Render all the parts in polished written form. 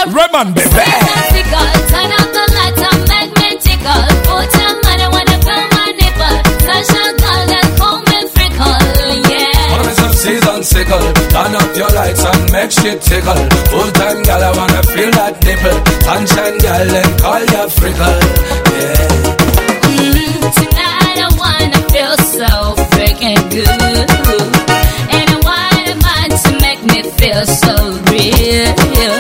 Raymond, baby. Turn up the lights, I'm magnetical. Put your money when I feel my nipple. Such a girl and come and frickle, yeah. Promise of season sickle. Turn up your lights and make shit tickle. Full time girl, I wanna feel that nipple. Sunshine girl, and call ya frickle, yeah. Tonight I wanna feel so freaking good. And I want a man to make me feel so real.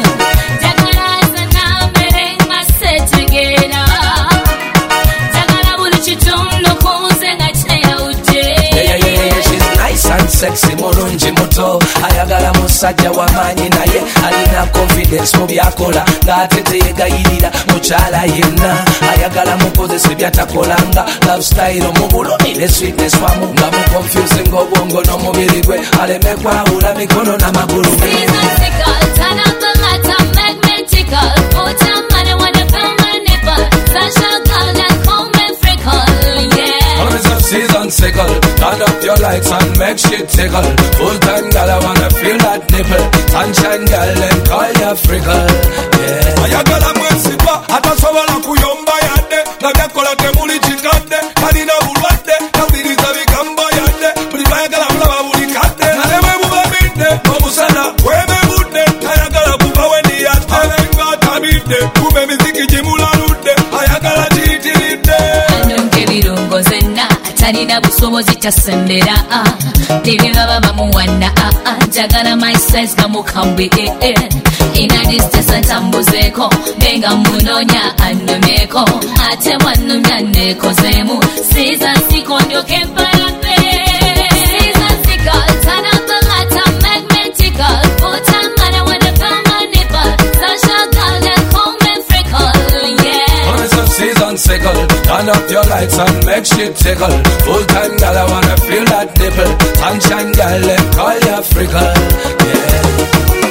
Sexy mulungi muto ayagala musajja w'amaanyi naye alina confidence mu byakola ng'ate teyegayirira mukyala yenna ayagala mukozesa byatakolanga lifestyle mu bulumire sweetness wamu nga mu confusing obwongo n'omubiri gwe aleme kwawula mikono n'amagulu ge. Turn up the lights, I'm magnetical. Put your money when I feel my nipple. Such a girl and come and frickle, yeah. Promise of season sickle. Turn up your lights and make shit tickle. Full time girl, I wanna feel that nipple. Sunshine girl, and call ya frickle, yeah. Ayagala mwesipa atasobola kuyomba yadde nga byakola temuli kikadde kalina bulwadde nawuliriza bigambo yadde buli bayagala bulaba buli kadde nalemwe bubabidde omusana webebudde ayagala kuva weniyadde alenga atabidde kuba emiziki gimulaludde ayagala kiyitiridde anonke birungo zenna talina busobozi kyasembera tebibaba bamuwana njagala my size nga mukambwe ina distance ntambuzeeko nenga munoonya annumyeko ate bwannumya neekozeemu siiza nsiko ndyoke empalape. Siiza nsiko, turn up the lights, I'm magnetical. Put your money when I feel my nipple. Such a girl and come and frickle, yeah. Promise of season sickle. Turn up your lights and make shit tickle. Full time girl, I wanna feel that nipple. Sunshine girl, and call ya frickle, yeah.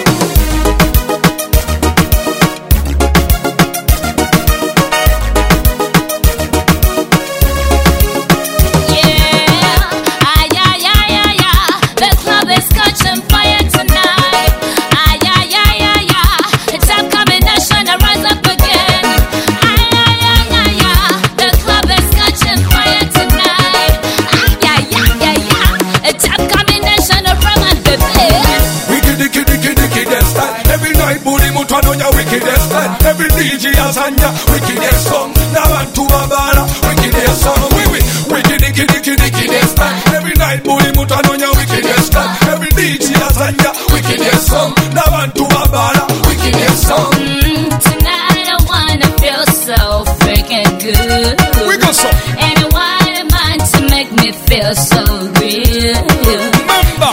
Every DJ asanya wickedest song. Nabantu babala wickedest song. Wickedest song. Every night buli mutu anonya wickedest song. Every DJ asanya wickedest song. Nabantu babala wickedest song. Tonight I wanna feel so freaking good. We go so. And I want a man to make me feel so real. Remember.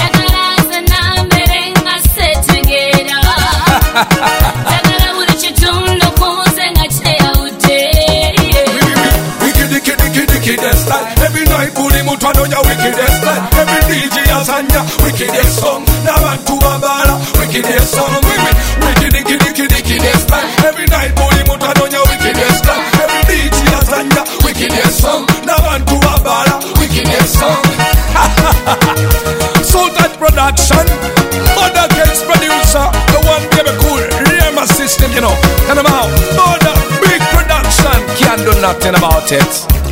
Every night buli mutu anonya wickedest style. Every DJ asanya wickedest song. Nabantu babala wickedest song. Wickedest style. Every night buli mutu anonya wickedest style. Every DJ asanya wickedest song. Nabantu babala wickedest song. Sultan Production, Mother Cakes producer, the one baby cool, Rema system, you know. And I'm out. Mother, big production, can't do nothing about it.